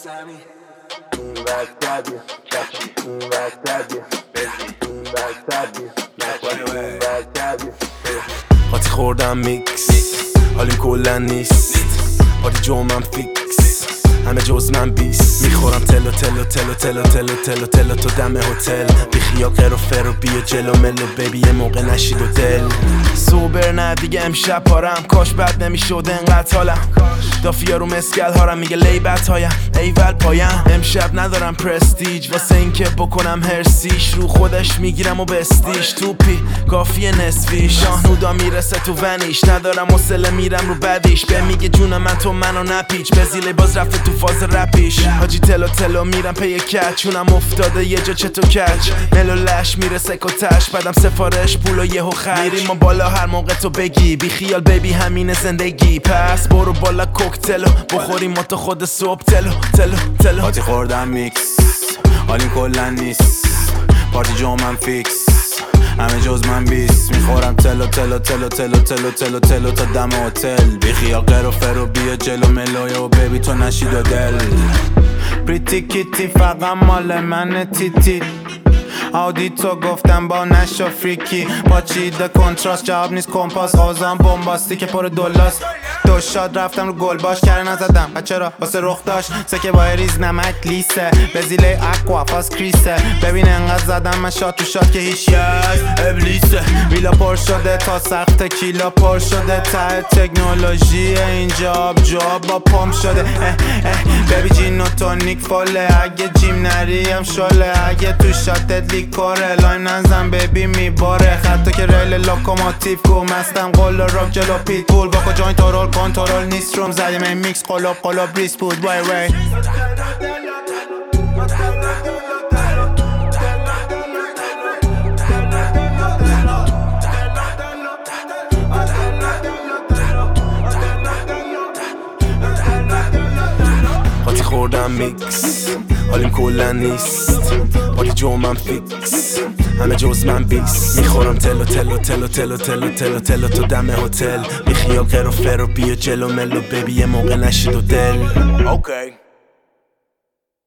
قاطی خوردم میکس حالیم کلن نیست پارتی جمعم فیکس همه جز من بیست میخورم تلو تلو تلو تلو تلو تلو تلو تو دم هتل بیخیا قر و فر و بیا جلو ملو ببی یه موقع نشید و دل سوبر نه دیگه امشب پارم کاش بد نمیشد انقدر حالم دافیا رو مسکل هارم میگه لیبت هایم ایول پایم امشب ندارم پرستیج واسه این که بکنم هرسیش رو خودش میگیرم و بستیش توپی کافیه نصفی شاهنودا میرسه تو ونیش ندارم حوصله میرم رو بدیش به میگه جون من تو منو نپیچ بزیله باز رفته تو فاز رپیش حاجی تلو تلو میرم پی کچ چونم افتاده یه جا چتو کچ ملو لش میرسه کتش بعدم سفارش پول و یهو خرج میریم ما بالا هر موقع تو بگی بی خیال بیبی همینه زندگی پس برو بالا کوکتلو بخوریم ما تو خود صبح تلو تلو تلو قاطی خوردم میکس حالیم کلن نیست پارتی جمعم فیکس همه جز من بیست میخورم تلو تلو تلو تلو تلو تلو تلو تا دم هتل بیخیا قر و فر و بیا جلو ملوی و ببی تو نشید و دل پریتی کیتی فقط مال من تیتی آودی تو گفتم با نشا فریکی با چیده کنتراست جواب نیست کمپاس آزام بومباستی که پر دولاست دو شاد رفتم رو گل باش کره نزدم و چرا واسه رخ داشت سکه با ریز نمک لیسه بزیله اقوا فاس کریسه ببین انقدر زدم من شاد تو شاد که هیچ از ابلیسه ویلا پر شده تا سخت کیلا پر شده ته تکنولوژی اینجا آب جواب با پمپ شده ببی جین و تونیک فاله اگه جیم نریم شله اگه تو شاتت لیکوره لایم نزن ببی میباره خطا که ریل لوکوموتیو گو مستم قول راک جلو پیت بول با کجاین تورول کنترل نیست روم زدیم این میکس قلوب ریس بود وای وای قاطی خوردم میکس حالیم کلن نیست پارتی جمعم فیکس همه جز من بیست میخورم تلو تلو تلو تلو تلو تلو تلو تو دم هتل بیخیال قر و فر و بیا جلو ملو ببی یه موقع نشید و دل اوکی